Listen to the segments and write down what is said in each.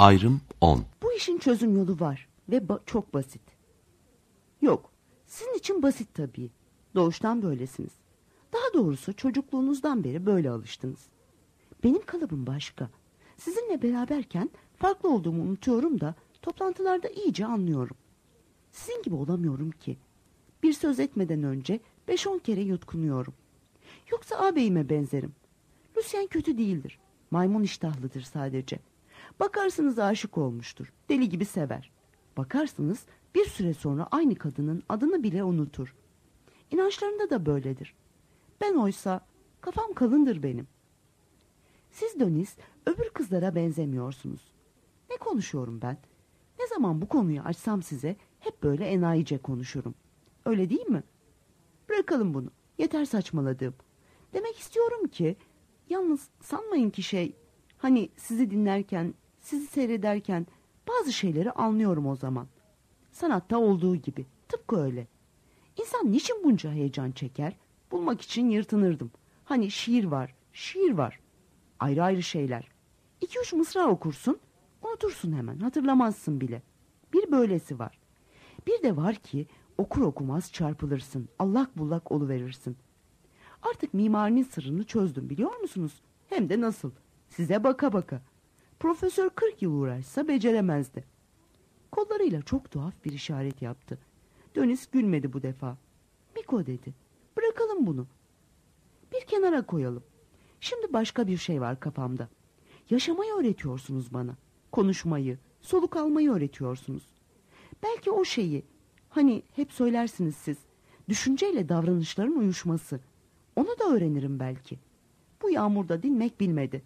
Ayrım 10. Bu işin çözüm yolu var ve çok basit. Yok, sizin için basit tabii. Doğuştan böylesiniz. Daha doğrusu çocukluğunuzdan beri böyle alıştınız. Benim kalıbım başka. Sizinle beraberken farklı olduğumu unutuyorum da toplantılarda iyice anlıyorum. Sizin gibi olamıyorum ki. Bir söz etmeden önce 5-10 kere yutkunuyorum. Yoksa ağabeyime benzerim. Lucien kötü değildir. Maymun iştahlıdır sadece. Bakarsınız aşık olmuştur. Deli gibi sever. Bakarsınız bir süre sonra aynı kadının adını bile unutur. İnançlarında da böyledir. Ben oysa kafam kalındır benim. Siz Dönis öbür kızlara benzemiyorsunuz. Ne konuşuyorum ben? Ne zaman bu konuyu açsam size hep böyle enayice konuşurum. Öyle değil mi? Bırakalım bunu. Yeter saçmaladığım. Demek istiyorum ki yalnız sanmayın ki hani sizi dinlerken, sizi seyrederken bazı şeyleri anlıyorum o zaman. Sanatta olduğu gibi. Tıpkı öyle. İnsan niçin bunca heyecan çeker? Bulmak için yırtınırdım. Hani şiir var. Ayrı ayrı şeyler. 2-3 mısra okursun, unutursun hemen, hatırlamazsın bile. Bir böylesi var. Bir de var ki okur okumaz çarpılırsın, allak bullak oluverirsin. Artık mimarinin sırrını çözdüm biliyor musunuz? Hem de nasıl? Size baka baka. Profesör 40 yıl uğraşsa beceremezdi. Kollarıyla çok tuhaf bir işaret yaptı. Dönis gülmedi bu defa. Miko dedi. Bırakalım bunu. Bir kenara koyalım. Şimdi başka bir şey var kafamda. Yaşamayı öğretiyorsunuz bana. Konuşmayı, soluk almayı öğretiyorsunuz. Belki o şeyi, hani hep söylersiniz siz, düşünceyle davranışların uyuşması. Onu da öğrenirim belki. Bu yağmurda dinmek bilmedi.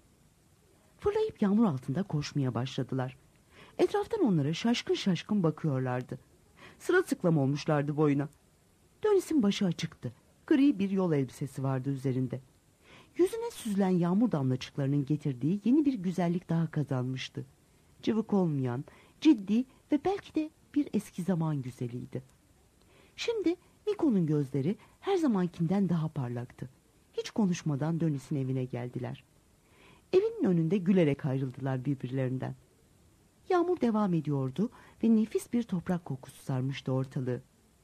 Fırlayıp yağmur altında koşmaya başladılar. Etraftan onlara şaşkın şaşkın bakıyorlardı. Sırılsıklam olmuşlardı boyuna. Dönis'in başı açıktı. Gri bir yol elbisesi vardı üzerinde. Yüzüne süzülen yağmur damlacıklarının getirdiği yeni bir güzellik daha kazanmıştı. Cıvık olmayan, ciddi ve belki de bir eski zaman güzeliydi. Şimdi Miko'nun gözleri her zamankinden daha parlaktı. Hiç konuşmadan Dönis'in evine geldiler. Evinin önünde gülerek ayrıldılar birbirlerinden. Yağmur devam ediyordu ve nefis bir toprak kokusu sarmıştı ortalığı.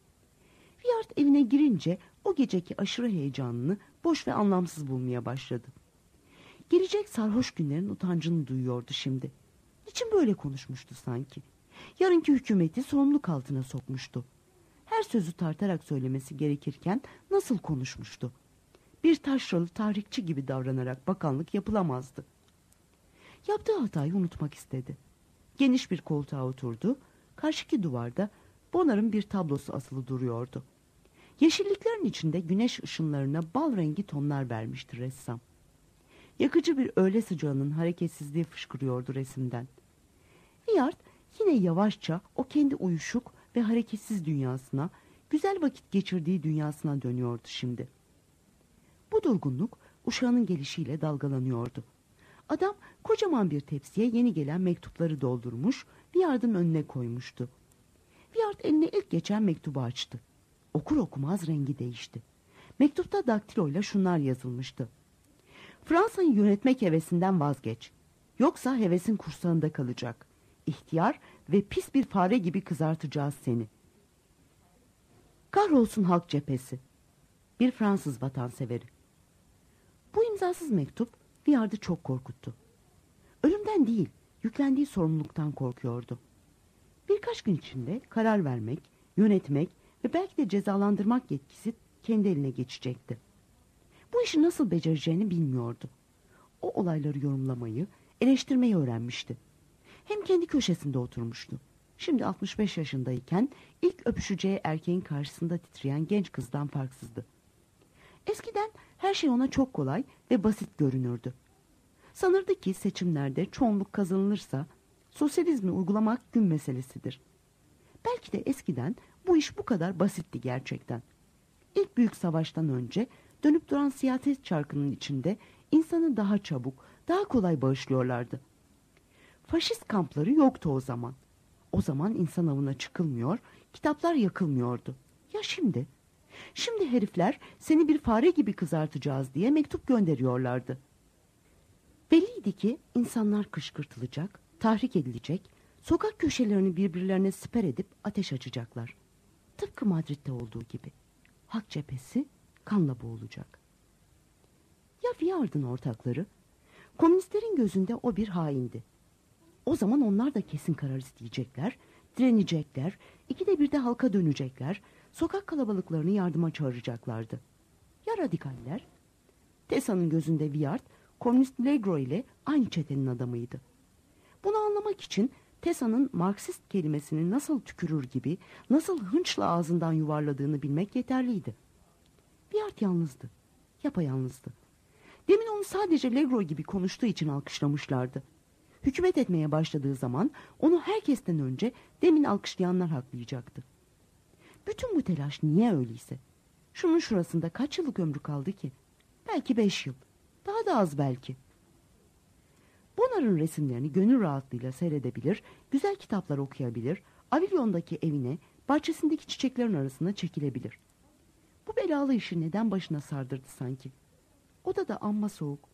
Viyart evine girince o geceki aşırı heyecanını boş ve anlamsız bulmaya başladı. Gelecek sarhoş günlerin utancını duyuyordu şimdi. Niçin böyle konuşmuştu sanki? Yarınki hükümeti sorumluluk altına sokmuştu. Her sözü tartarak söylemesi gerekirken nasıl konuşmuştu? Bir taşralı tarihçi gibi davranarak bakanlık yapılamazdı. Yaptığı hatayı unutmak istedi. Geniş bir koltuğa oturdu. Karşıki duvarda Bonnard'ın bir tablosu asılı duruyordu. Yeşilliklerin içinde güneş ışınlarına bal rengi tonlar vermişti ressam. Yakıcı bir öğle sıcağının hareketsizliği fışkırıyordu resimden. Viyart yine yavaşça o kendi uyuşuk ve hareketsiz dünyasına, güzel vakit geçirdiği dünyasına dönüyordu şimdi. Bu durgunluk uşağının gelişiyle dalgalanıyordu. Adam kocaman bir tepsiye yeni gelen mektupları doldurmuş, Viyart'ın önüne koymuştu. Viyart eline ilk geçen mektubu açtı. Okur okumaz rengi değişti. Mektupta daktiloyla şunlar yazılmıştı. Fransa'yı yönetmek hevesinden vazgeç. Yoksa hevesin kursağında kalacak. İhtiyar ve pis bir fare gibi kızartacağız seni. Kahrolsun halk cephesi. Bir Fransız vatanseveri. Bu imzasız mektup Viyart'ı çok korkuttu. Ölümden değil, yüklendiği sorumluluktan korkuyordu. Birkaç gün içinde karar vermek, yönetmek ve belki de cezalandırmak yetkisi kendi eline geçecekti. Bu işi nasıl becereceğini bilmiyordu. O olayları yorumlamayı, eleştirmeyi öğrenmişti. Hem kendi köşesinde oturmuştu. Şimdi 65 yaşındayken ilk öpüşeceği erkeğin karşısında titreyen genç kızdan farksızdı. Eskiden her şey ona çok kolay ve basit görünürdü. Sanırdı ki seçimlerde çoğunluk kazanılırsa sosyalizmi uygulamak gün meselesidir. Belki de eskiden bu iş bu kadar basitti gerçekten. İlk büyük savaştan önce dönüp duran siyaset çarkının içinde insanı daha çabuk, daha kolay bağışlıyorlardı. Faşist kampları yoktu o zaman. O zaman insan avına çıkılmıyor, kitaplar yakılmıyordu. Ya şimdi? Şimdi herifler seni bir fare gibi kızartacağız diye mektup gönderiyorlardı. Belliydi ki insanlar kışkırtılacak, tahrik edilecek, sokak köşelerini birbirlerine siper edip ateş açacaklar. Tıpkı Madrid'de olduğu gibi. Halk cephesi kanla boğulacak. Ya Viard'ın ortakları? Komünistlerin gözünde o bir haindi. O zaman onlar da kesin karar isteyecekler, direnecekler, ikide bir de halka dönecekler, sokak kalabalıklarını yardıma çağıracaklardı. Ya radikaller? Tessa'nın gözünde Viard, komünist Legro ile aynı çetenin adamıydı. Bunu anlamak için Tessa'nın Marksist kelimesini nasıl tükürür gibi, nasıl hınçla ağzından yuvarladığını bilmek yeterliydi. Viard yalnızdı, yapayalnızdı. Demin onu sadece Legro gibi konuştuğu için alkışlamışlardı. Hükümet etmeye başladığı zaman onu herkesten önce demin alkışlayanlar haklayacaktı. Bütün bu telaş niye öyleyse? Şunun şurasında kaç yıllık ömrü kaldı ki? Belki 5 yıl. Daha da az belki. Bonnard'ın resimlerini gönül rahatlığıyla seyredebilir, güzel kitaplar okuyabilir, Avilyon'daki evine, bahçesindeki çiçeklerin arasına çekilebilir. Bu belalı işi neden başına sardırdı sanki? Odada amma soğuk.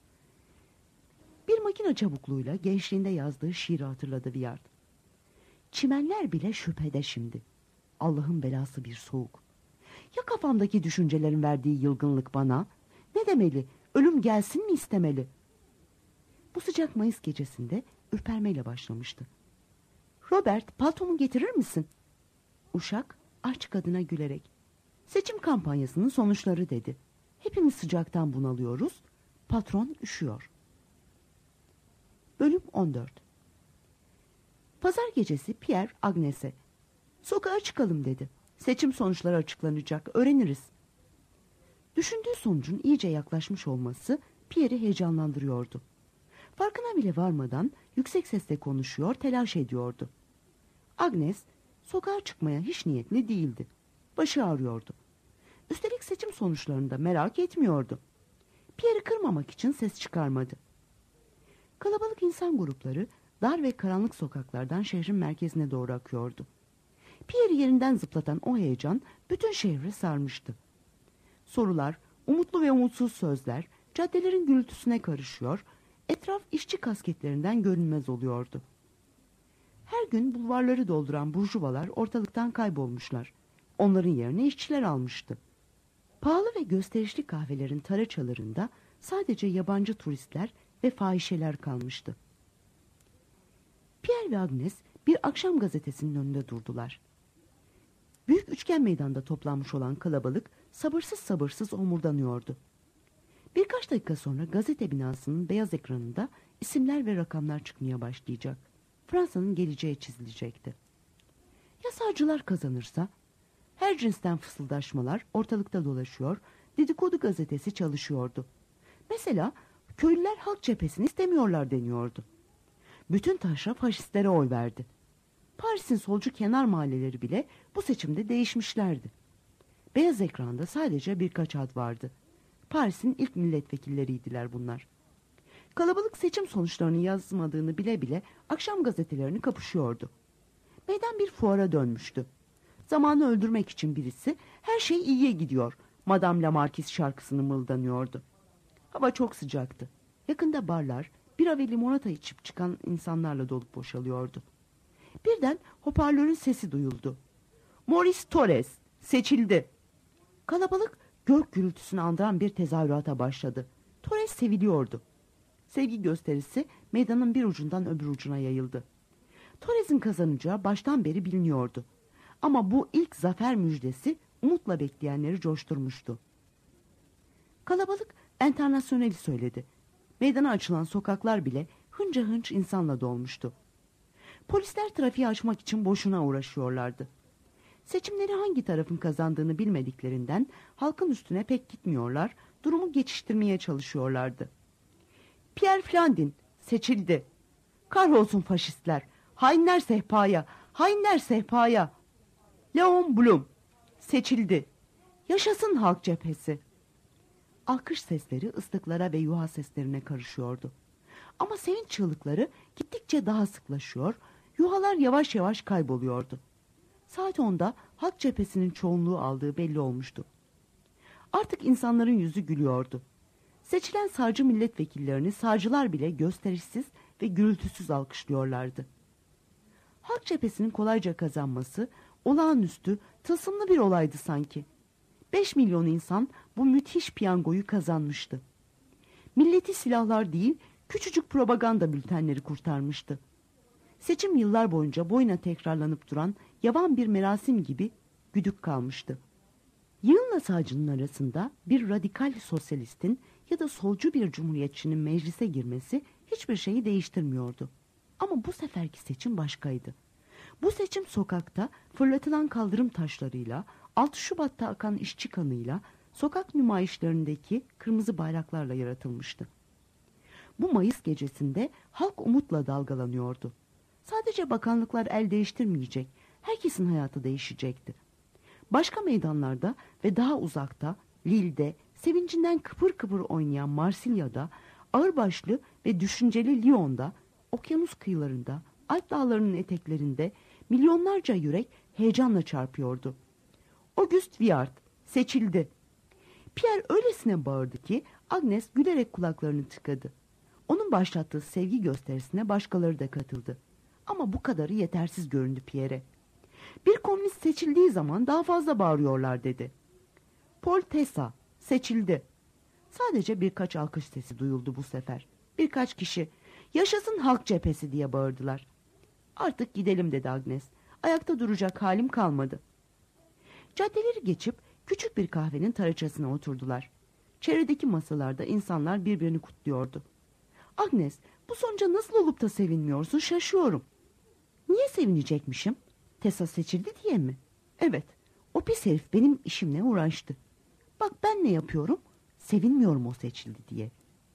Bir makine çabukluğuyla gençliğinde yazdığı şiiri hatırladı Viard. Çimenler bile şüphede şimdi. Allah'ın belası bir soğuk. Ya kafamdaki düşüncelerin verdiği yılgınlık bana? Ne demeli? Ölüm gelsin mi istemeli? Bu sıcak Mayıs gecesinde ürpermeyle başlamıştı. Robert, paltomu getirir misin? Uşak aç kadına gülerek. Seçim kampanyasının sonuçları dedi. Hepimiz sıcaktan bunalıyoruz. Patron üşüyor. Bölüm 14. Pazar gecesi Pierre Agnes'e sokağa çıkalım dedi. Seçim sonuçları açıklanacak, öğreniriz. Düşündüğü sonucun iyice yaklaşmış olması Pierre'i heyecanlandırıyordu. Farkına bile varmadan yüksek sesle konuşuyor, telaş ediyordu. Agnes sokağa çıkmaya hiç niyetli değildi. Başı ağrıyordu. Üstelik seçim sonuçlarını da merak etmiyordu. Pierre'i kırmamak için ses çıkarmadı. Kalabalık insan grupları dar ve karanlık sokaklardan şehrin merkezine doğru akıyordu. Pierre'i yerinden zıplatan o heyecan bütün şehri sarmıştı. Sorular, umutlu ve umutsuz sözler caddelerin gürültüsüne karışıyor, etraf işçi kasketlerinden görünmez oluyordu. Her gün bulvarları dolduran burjuvalar ortalıktan kaybolmuşlar. Onların yerine işçiler almıştı. Pahalı ve gösterişli kahvelerin taraçalarında sadece yabancı turistler ve fahişeler kalmıştı. Pierre ve Agnes bir akşam gazetesinin önünde durdular. Büyük üçgen meydanda toplanmış olan kalabalık sabırsız sabırsız homurdanıyordu. Birkaç dakika sonra gazete binasının beyaz ekranında isimler ve rakamlar çıkmaya başlayacak. Fransa'nın geleceği çizilecekti. Ya sağcılar kazanırsa? Her cinsten fısıldaşmalar ortalıkta dolaşıyor, dedikodu gazetesi çalışıyordu. Mesela köylüler halk cephesini istemiyorlar deniyordu. Bütün taşra faşistlere oy verdi. Paris'in solcu kenar mahalleleri bile bu seçimde değişmişlerdi. Beyaz ekranda sadece birkaç ad vardı. Paris'in ilk milletvekilleriydiler bunlar. Kalabalık seçim sonuçlarını yazmadığını bile bile akşam gazetelerini kapışıyordu. Meydan bir fuara dönmüştü. Zamanı öldürmek için birisi her şey iyiye gidiyor, Madame la Marquise şarkısını mırıldanıyordu. Hava çok sıcaktı. Yakında barlar, bira ve limonata içip çıkan insanlarla dolup boşalıyordu. Birden hoparlörün sesi duyuldu. Maurice Torres seçildi. Kalabalık gök gürültüsünü andıran bir tezahürata başladı. Torres seviliyordu. Sevgi gösterisi meydanın bir ucundan öbür ucuna yayıldı. Torres'in kazanacağı baştan beri biliniyordu. Ama bu ilk zafer müjdesi umutla bekleyenleri coşturmuştu. Kalabalık Enternasyonel'i söyledi. Meydana açılan sokaklar bile hınca hınç insanla dolmuştu. Polisler trafiği açmak için boşuna uğraşıyorlardı. Seçimleri hangi tarafın kazandığını bilmediklerinden halkın üstüne pek gitmiyorlar, durumu geçiştirmeye çalışıyorlardı. Pierre Flandin seçildi. Kahrolsun faşistler, hainler sehpaya, hainler sehpaya. Leon Blum seçildi. Yaşasın halk cephesi. Alkış sesleri ıslıklara ve yuha seslerine karışıyordu. Ama sevinç çığlıkları gittikçe daha sıklaşıyor, yuhalar yavaş yavaş kayboluyordu. Saat 10'da halk cephesinin çoğunluğu aldığı belli olmuştu. Artık insanların yüzü gülüyordu. Seçilen sağcı milletvekillerini sağcılar bile gösterişsiz ve gürültüsüz alkışlıyorlardı. Halk cephesinin kolayca kazanması olağanüstü, tılsımlı bir olaydı sanki. 5 milyon insan bu müthiş piyangoyu kazanmıştı. Milleti silahlar değil, küçücük propaganda bültenleri kurtarmıştı. Seçim yıllar boyunca boyuna tekrarlanıp duran yavan bir merasim gibi güdük kalmıştı. Yığınla sağcının arasında bir radikal sosyalistin ya da solcu bir cumhuriyetçinin meclise girmesi hiçbir şeyi değiştirmiyordu. Ama bu seferki seçim başkaydı. Bu seçim sokakta fırlatılan kaldırım taşlarıyla, 6 Şubat'ta akan işçi kanıyla, sokak nümayişlerindeki kırmızı bayraklarla yaratılmıştı. Bu Mayıs gecesinde halk umutla dalgalanıyordu. Sadece bakanlıklar el değiştirmeyecek, herkesin hayatı değişecekti. Başka meydanlarda ve daha uzakta, Lille'de, sevincinden kıpır kıpır oynayan Marsilya'da, ağırbaşlı ve düşünceli Lyon'da, okyanus kıyılarında, Alp dağlarının eteklerinde milyonlarca yürek heyecanla çarpıyordu. Auguste Viard seçildi. Pierre öylesine bağırdı ki Agnes gülerek kulaklarını tıkadı. Onun başlattığı sevgi gösterisine başkaları da katıldı. Ama bu kadarı yetersiz göründü Pierre'e. Bir komünist seçildiği zaman daha fazla bağırıyorlar dedi. Paul Tessa seçildi. Sadece birkaç alkış sesi duyuldu bu sefer. Birkaç kişi yaşasın halk cephesi diye bağırdılar. Artık gidelim dedi Agnes. Ayakta duracak halim kalmadı. Caddeleri geçip küçük bir kahvenin taraçasına oturdular. Çevredeki masalarda insanlar birbirini kutluyordu. Agnes, bu sonuca nasıl olup da sevinmiyorsun, şaşıyorum. Niye sevinecekmişim? Tessa seçildi diye mi? Evet, o pis herif benim işimle uğraştı. Bak ben ne yapıyorum? Sevinmiyorum o seçildi diye.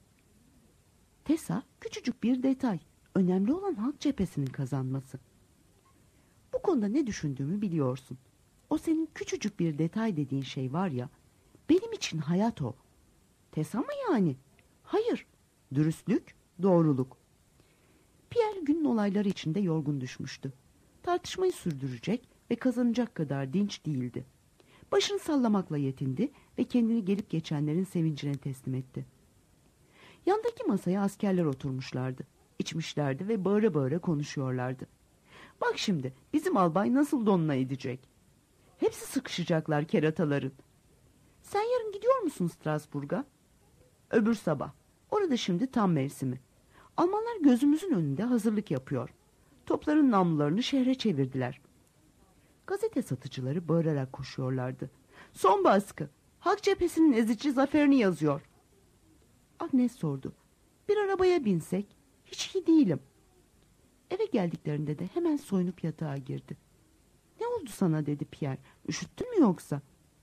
Tessa küçücük bir detay. Önemli olan halk cephesinin kazanması. Bu konuda ne düşündüğümü biliyorsun. O senin küçücük bir detay dediğin şey var ya, benim için hayat o. Tessa mı yani? Hayır, dürüstlük, doğruluk. Pierre günün olayları içinde yorgun düşmüştü. Tartışmayı sürdürecek ve kazanacak kadar dinç değildi. Başını sallamakla yetindi ve kendini gelip geçenlerin sevincine teslim etti. Yandaki masaya askerler oturmuşlardı. İçmişlerdi ve bağıra bağıra konuşuyorlardı. Bak şimdi bizim albay nasıl donuna edecek? Hepsi sıkışacaklar kerataların. Sen yarın gidiyor musun Strasbourg'a? Öbür sabah. Orada şimdi tam mevsimi. Almanlar gözümüzün önünde hazırlık yapıyor. Topların namlularını şehre çevirdiler. Gazete satıcıları bağırarak koşuyorlardı. Son baskı. Halk cephesinin ezici zaferini yazıyor. Agnes sordu. Bir arabaya binsek? Hiç iyi değilim. Eve geldiklerinde de hemen soyunup yatağa girdi. Ne oldu sana dedi Pierre. Üşüttün mü yoksa?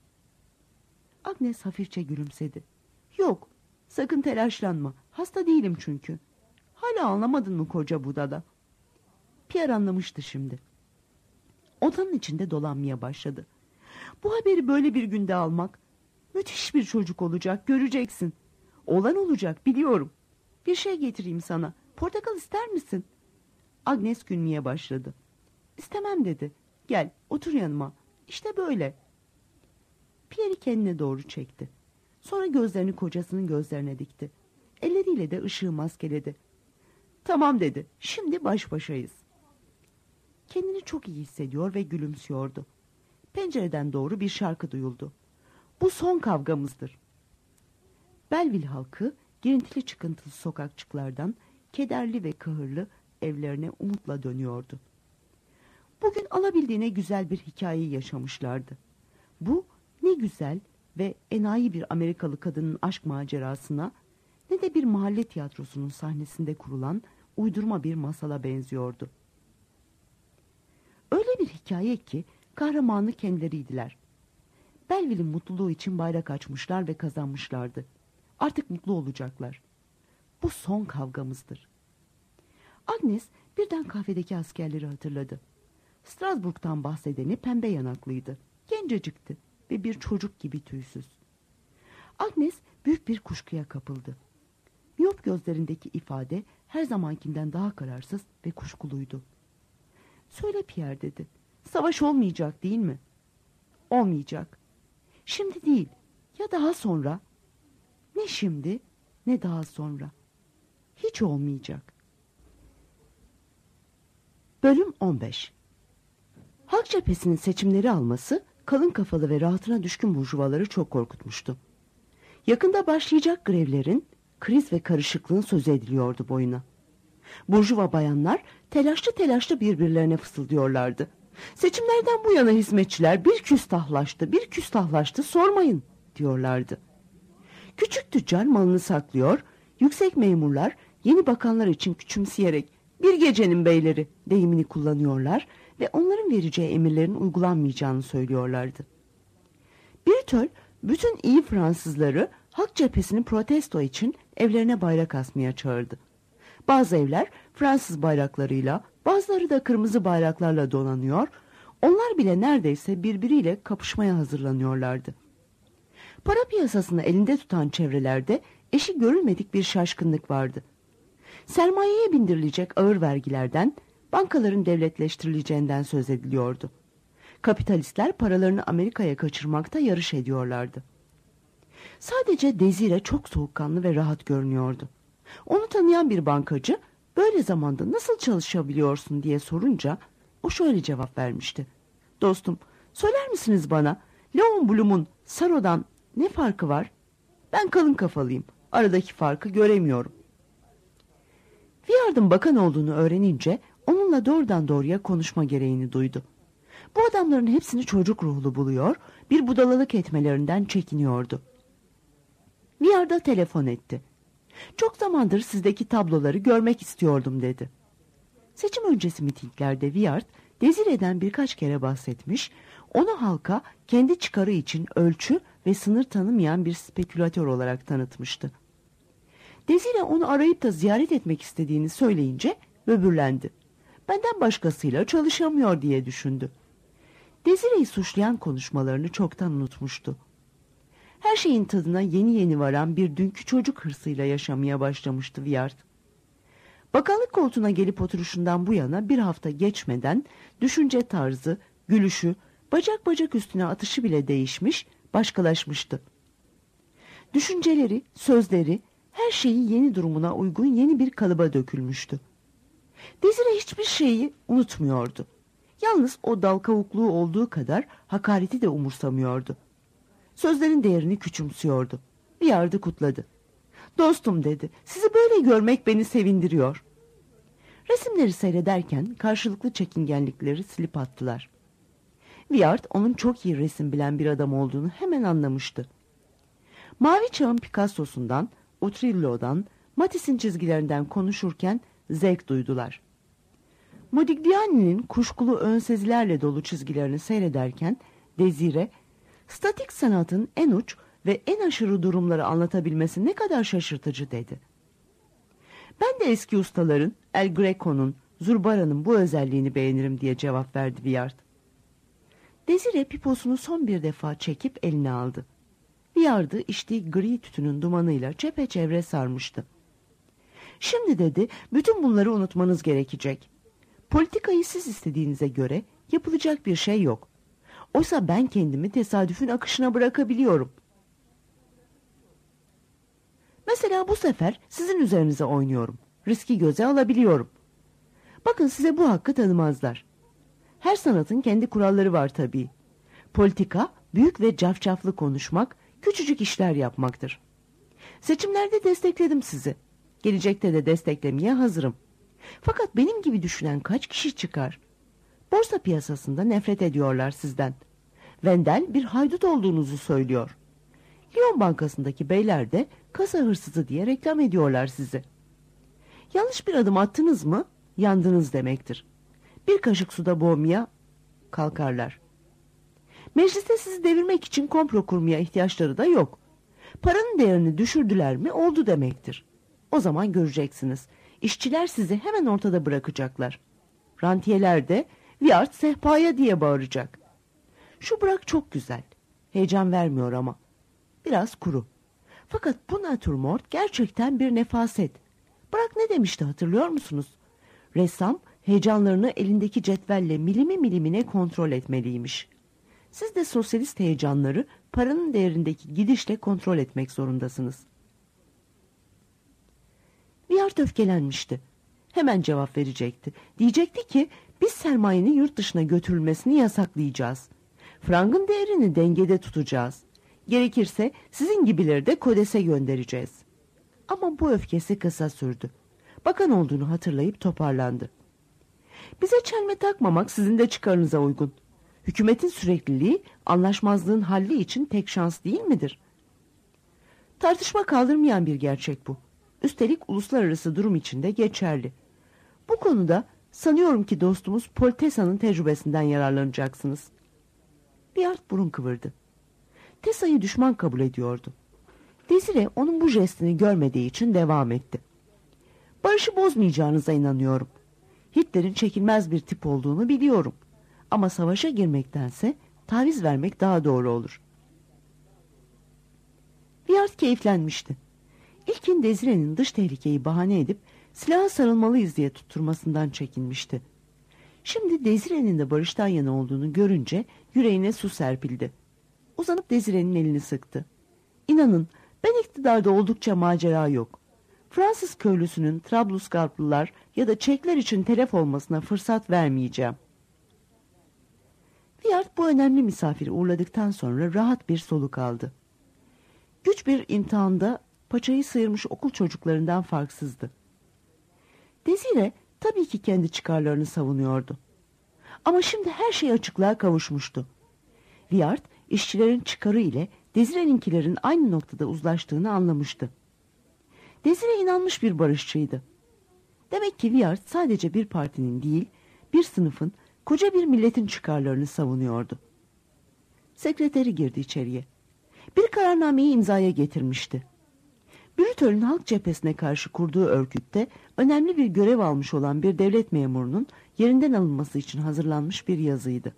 Agnes hafifçe gülümsedi. Yok, sakın telaşlanma. Hasta değilim çünkü. Hala anlamadın mı koca budala? Pierre anlamıştı şimdi. Odanın içinde dolanmaya başladı. Bu haberi böyle bir günde almak. Müthiş bir çocuk olacak, göreceksin. Oğlan olacak, biliyorum. Bir şey getireyim sana. Portakal ister misin? Agnes gülmeye başladı. İstemem dedi. Gel, otur yanıma. İşte böyle. Pierre'i kendine doğru çekti. Sonra gözlerini kocasının gözlerine dikti. Elleriyle de ışığı maskeledi. Tamam dedi. Şimdi baş başayız. Kendini çok iyi hissediyor ve gülümsüyordu. Pencereden doğru bir şarkı duyuldu. Bu son kavgamızdır. Belleville halkı girintili çıkıntılı sokakçıklardan kederli ve kahırlı evlerine umutla dönüyordu. Bugün alabildiğine güzel bir hikayeyi yaşamışlardı. Bu ne güzel ve enayi bir Amerikalı kadının aşk macerasına ne de bir mahalle tiyatrosunun sahnesinde kurulan uydurma bir masala benziyordu. Öyle bir hikaye ki kahramanı kendileriydiler. Belleville'in mutluluğu için bayrak açmışlar ve kazanmışlardı. Artık mutlu olacaklar. Bu son kavgamızdır. Agnes birden kahvedeki askerleri hatırladı. Strasbourg'tan bahsedeni pembe yanaklıydı. Gencecikti ve bir çocuk gibi tüysüz. Agnes büyük bir kuşkuya kapıldı. Miyop gözlerindeki ifade her zamankinden daha kararsız ve kuşkuluydu. Söyle Pierre dedi. Savaş olmayacak değil mi? Olmayacak. Şimdi değil ya daha sonra. Ne şimdi ne daha sonra. Hiç olmayacak. Bölüm 15. Halk Cephesi'nin seçimleri alması kalın kafalı ve rahatına düşkün burjuvaları çok korkutmuştu. Yakında başlayacak grevlerin, kriz ve karışıklığın sözü ediliyordu boyuna. Burjuva bayanlar telaşlı telaşlı birbirlerine fısıldıyorlardı. Seçimlerden bu yana hizmetçiler bir küstahlaştı sormayın diyorlardı. Küçük tüccar malını saklıyor, yüksek memurlar yeni bakanlar için küçümseyerek bir gecenin beyleri deyimini kullanıyorlar ve onların vereceği emirlerin uygulanmayacağını söylüyorlardı. Bir töl bütün iyi Fransızları Halk Cephesi'ni protesto için evlerine bayrak asmaya çağırdı. Bazı evler Fransız bayraklarıyla, bazıları da kırmızı bayraklarla donanıyor, onlar bile neredeyse birbiriyle kapışmaya hazırlanıyorlardı. Para piyasasını elinde tutan çevrelerde eşi görülmedik bir şaşkınlık vardı. Sermayeye bindirilecek ağır vergilerden, bankaların devletleştirileceğinden söz ediliyordu. Kapitalistler paralarını Amerika'ya kaçırmakta yarış ediyorlardı. Sadece Desire çok soğukkanlı ve rahat görünüyordu. Onu tanıyan bir bankacı, böyle zamanda nasıl çalışabiliyorsun diye sorunca, o şöyle cevap vermişti. Dostum, söyler misiniz bana, Leon Blum'un Saro'dan ne farkı var? Ben kalın kafalıyım, aradaki farkı göremiyorum. Viard'ın bakan olduğunu öğrenince, onunla doğrudan doğruya konuşma gereğini duydu. Bu adamların hepsini çocuk ruhlu buluyor, bir budalalık etmelerinden çekiniyordu. Viard'a telefon etti. Çok zamandır sizdeki tabloları görmek istiyordum dedi. Seçim öncesi mitinglerde Viard, Desire'den birkaç kere bahsetmiş, onu halka kendi çıkarı için ölçü ve sınır tanımayan bir spekülatör olarak tanıtmıştı. Desire onu arayıp da ziyaret etmek istediğini söyleyince böbürlendi. Benden başkasıyla çalışamıyor diye düşündü. Desire'yi suçlayan konuşmalarını çoktan unutmuştu. Her şeyin tadına yeni yeni varan bir dünkü çocuk hırsıyla yaşamaya başlamıştı Viard. Bakanlık koltuğuna gelip oturuşundan bu yana bir hafta geçmeden düşünce tarzı, gülüşü, bacak bacak üstüne atışı bile değişmiş, başkalaşmıştı. Düşünceleri, sözleri, her şeyi yeni durumuna uygun yeni bir kalıba dökülmüştü. Desire hiçbir şeyi unutmuyordu. Yalnız o dal kavukluğu olduğu kadar hakareti de umursamıyordu. Sözlerin değerini küçümsüyordu. Viard'ı kutladı. Dostum dedi, sizi böyle görmek beni sevindiriyor. Resimleri seyrederken karşılıklı çekingenlikleri silip attılar. Viard onun çok iyi resim bilen bir adam olduğunu hemen anlamıştı. Mavi Çağ'ın Picasso'sundan, Utrillo'dan, Matisse'in çizgilerinden konuşurken zevk duydular. Modigliani'nin kuşkulu önsezilerle dolu çizgilerini seyrederken Desire, statik sanatın en uç ve en aşırı durumları anlatabilmesi ne kadar şaşırtıcı dedi. Ben de eski ustaların, El Greco'nun, Zurbara'nın bu özelliğini beğenirim diye cevap verdi Viard. Desire piposunu son bir defa çekip eline aldı. Viard'ı içtiği gri tütünün dumanıyla çepeçevre sarmıştı. Şimdi dedi, bütün bunları unutmanız gerekecek. Politikayı siz istediğinize göre yapılacak bir şey yok. Oysa ben kendimi tesadüfün akışına bırakabiliyorum. Mesela bu sefer sizin üzerinize oynuyorum. Riski göze alabiliyorum. Bakın size bu hakkı tanımazlar. Her sanatın kendi kuralları var tabii. Politika, büyük ve cafcaflı konuşmak, küçücük işler yapmaktır. Seçimlerde destekledim sizi. Gelecekte de desteklemeye hazırım. Fakat benim gibi düşünen kaç kişi çıkar? Borsa piyasasında nefret ediyorlar sizden. Wendel bir haydut olduğunuzu söylüyor. Lyon Bankası'ndaki beyler de kasa hırsızı diye reklam ediyorlar sizi. Yanlış bir adım attınız mı yandınız demektir. Bir kaşık suda boğmaya kalkarlar. Mecliste sizi devirmek için komplo kurmaya ihtiyaçları da yok. Paranın değerini düşürdüler mi oldu demektir. O zaman göreceksiniz. İşçiler sizi hemen ortada bırakacaklar. Rantiyeler de Viard sehpaya diye bağıracak. Şu bırak çok güzel. Heyecan vermiyor ama. Biraz kuru. Fakat bu natürmort gerçekten bir nefaset. Bırak ne demişti hatırlıyor musunuz? Ressam heyecanlarını elindeki cetvelle milimi milimine kontrol etmeliymiş. Siz de sosyalist heyecanları paranın değerindeki gidişle kontrol etmek zorundasınız. Viard öfkelenmişti. Hemen cevap verecekti. Diyecekti ki biz sermayenin yurt dışına götürülmesini yasaklayacağız. Frangın değerini dengede tutacağız. Gerekirse sizin gibileri de Kodes'e göndereceğiz. Ama bu öfkesi kısa sürdü. Bakan olduğunu hatırlayıp toparlandı. Bize çelme takmamak sizin de çıkarınıza uygun. Hükümetin sürekliliği anlaşmazlığın halli için tek şans değil midir? Tartışma kaldırmayan bir gerçek bu. Üstelik uluslararası durum içinde geçerli. Bu konuda sanıyorum ki dostumuz Poltesa'nın tecrübesinden yararlanacaksınız. Biyard burun kıvırdı. Tessa'yı düşman kabul ediyordu. Desire onun bu jestini görmediği için devam etti. Barışı bozmayacağınıza inanıyorum. Hitler'in çekilmez bir tip olduğunu biliyorum. Ama savaşa girmektense taviz vermek daha doğru olur. Biyard keyiflenmişti. İlkin Desire'nin dış tehlikeyi bahane edip silaha sarılmalıyız diye tutturmasından çekinmişti. Şimdi Desire'nin de barıştan yana olduğunu görünce yüreğine su serpildi. Uzanıp Desire'nin elini sıktı. İnanın ben iktidarda oldukça macera yok. Fransız köylüsünün Trablusgarplılar ya da Çekler için telef olmasına fırsat vermeyeceğim. Viyard bu önemli misafiri uğurladıktan sonra rahat bir soluk aldı. Güç bir imtihanda paçayı sıyırmış okul çocuklarından farksızdı. Desire tabii ki kendi çıkarlarını savunuyordu. Ama şimdi her şey açıklığa kavuşmuştu. Viyard işçilerin çıkarı ile Desire'ninkilerin aynı noktada uzlaştığını anlamıştı. Desire inanmış bir barışçıydı. Demek ki Viyard sadece bir partinin değil, bir sınıfın, koca bir milletin çıkarlarını savunuyordu. Sekreteri girdi içeriye. Bir kararnameyi imzaya getirmişti. Brütöl'ün halk cephesine karşı kurduğu örgütte önemli bir görev almış olan bir devlet memurunun yerinden alınması için hazırlanmış bir yazıydı.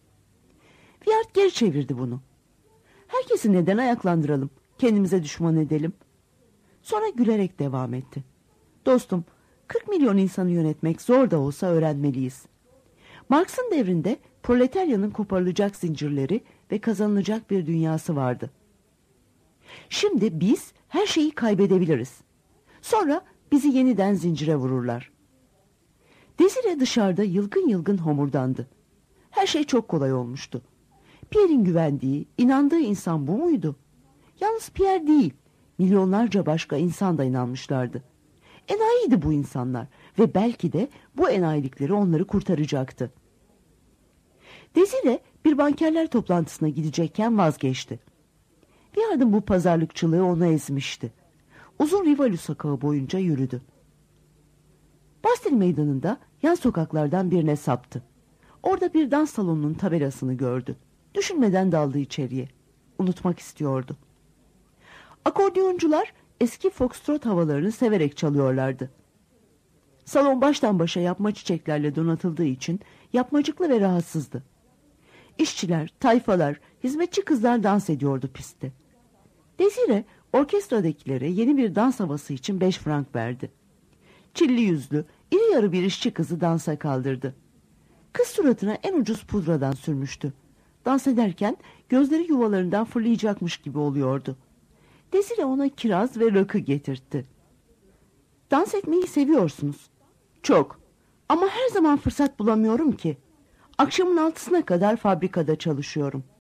Viyard geri çevirdi bunu. Herkesi neden ayaklandıralım, kendimize düşman edelim? Sonra gülerek devam etti. Dostum, 40 milyon insanı yönetmek zor da olsa öğrenmeliyiz. Marx'ın devrinde proletaryanın koparılacak zincirleri ve kazanılacak bir dünyası vardı. Şimdi biz her şeyi kaybedebiliriz. Sonra bizi yeniden zincire vururlar. Desire dışarıda yılgın yılgın homurdandı. Her şey çok kolay olmuştu. Pierre'in güvendiği, inandığı insan bu muydu? Yalnız Pierre değil, milyonlarca başka insan da inanmışlardı. Enayiydi bu insanlar ve belki de bu enayilikleri onları kurtaracaktı. Desire bir bankerler toplantısına gidecekken vazgeçti. Viyard'ın bu pazarlıkçılığı onu ezmişti. Uzun Rivoli sokağı boyunca yürüdü. Bastille meydanında yan sokaklardan birine saptı. Orada bir dans salonunun tabelasını gördü. Düşünmeden daldı içeriye. Unutmak istiyordu. Akordeoncular eski foxtrot havalarını severek çalıyorlardı. Salon baştan başa yapma çiçeklerle donatıldığı için yapmacıklı ve rahatsızdı. İşçiler, tayfalar, hizmetçi kızlar dans ediyordu pistte. Desire orkestradakilere yeni bir dans havası için 5 frank verdi. Çilli yüzlü, iri yarı bir işçi kızı dansa kaldırdı. Kız suratına en ucuz pudradan sürmüştü. Dans ederken gözleri yuvalarından fırlayacakmış gibi oluyordu. Desire ona kiraz ve rakı getirtti. Dans etmeyi seviyorsunuz. Çok. Ama her zaman fırsat bulamıyorum ki. Akşamın 6'sına kadar fabrikada çalışıyorum.